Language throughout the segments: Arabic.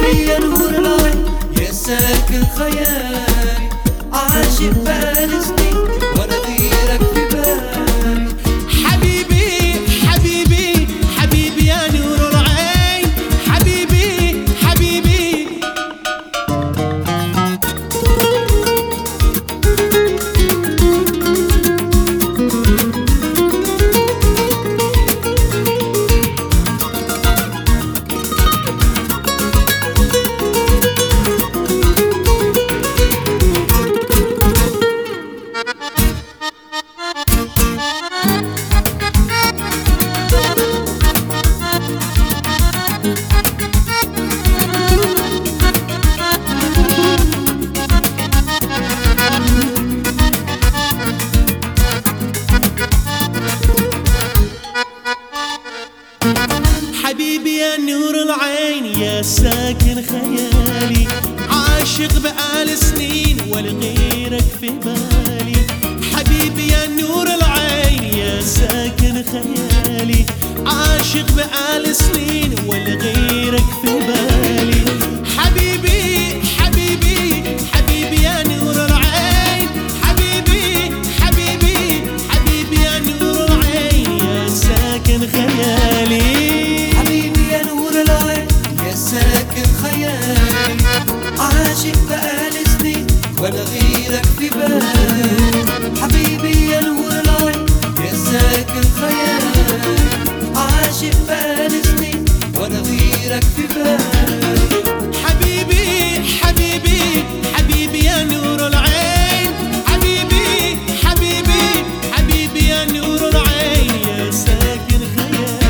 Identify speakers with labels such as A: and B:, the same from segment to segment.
A: حبيبي يا نور العين يا ساكن خيالي، عاشق بقالي سنين وانا غيرك في بالي.
B: حبيبي حبيبي حبيبي يا نور العين، حبيبي حبيبي. حبيبي يا نور العين يا ساكن خيالي، عاشق بقالي سنين ولا غيرك في بالي. حبيبي يا نور العين يا ساكن خيالي، عاشق بقالي سنين ولا غيرك في بالي. حبيبي حبيبي حبيبي يا نور العين، حبيبي حبيبي حبيبي يا نور العين يا ساكن خيالي.
A: ساكن خيالي، عاشق بقالي سنين ولا غيرك في بالي. حبيبي يا نور العين يا ساكن خيالي، عاشق بقالي سنين ولا غيرك في بالي.
B: حبيبي حبيبي حبيبي يا نور العين، حبيبي حبيبي حبيبي يا نور العين يا ساكن خيالي.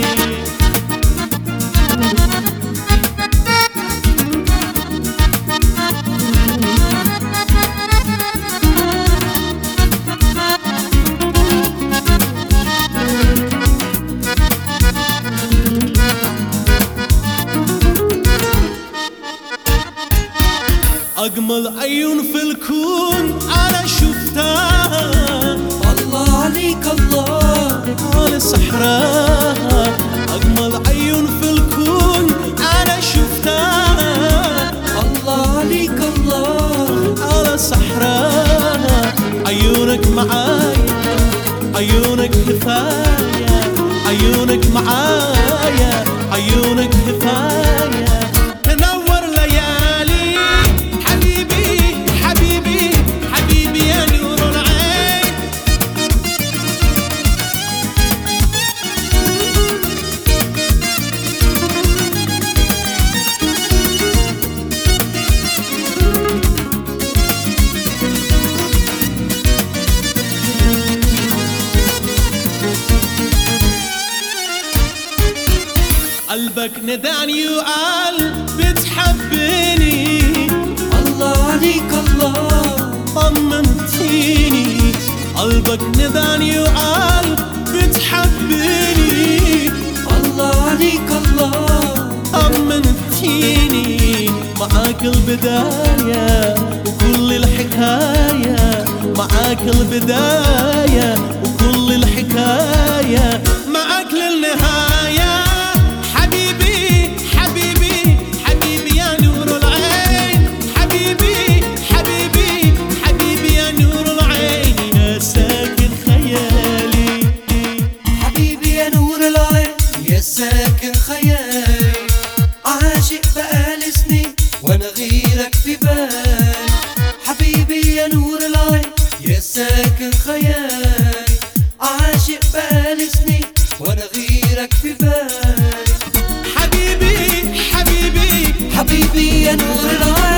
B: أجمل عيون في الكون أنا شفتها،
A: الله عليك الله
B: على صحراها. أجمل عيون في الكون أنا شفتها،
A: الله عليك الله
B: على صحراها. عيونك معايا عيونك كفاية، عيونك معايا عيونك كفاية. تنور ليالي حبيبي حبيبي حبيبي يا نور العين. قلبك نداني وقال بتحبني،
A: الله عليك الله
B: طمنتيني. قلبك نداني وقال بتحبني،
A: الله عليك الله
B: طمنتيني. معاك البداية وكل الحكاية، معاك البداية وكل الحكاية، معاك للنهاية. حبيبي حبيبي حبيبي يا نور العين، حبيبي حبيبي حبيبي يا نور العين يا ساكن خيالي.
A: حبيبي يا نور العين يا ساكن خيالي، عاشق بقالي سنين وانا غيرك في بالي. حبيبي يا نور العين يا ساكن خيالي، عاشق بقالي سنين وانا غيرك في بالي.
B: حبيبي حبيبي
A: حبيبي يا نور العين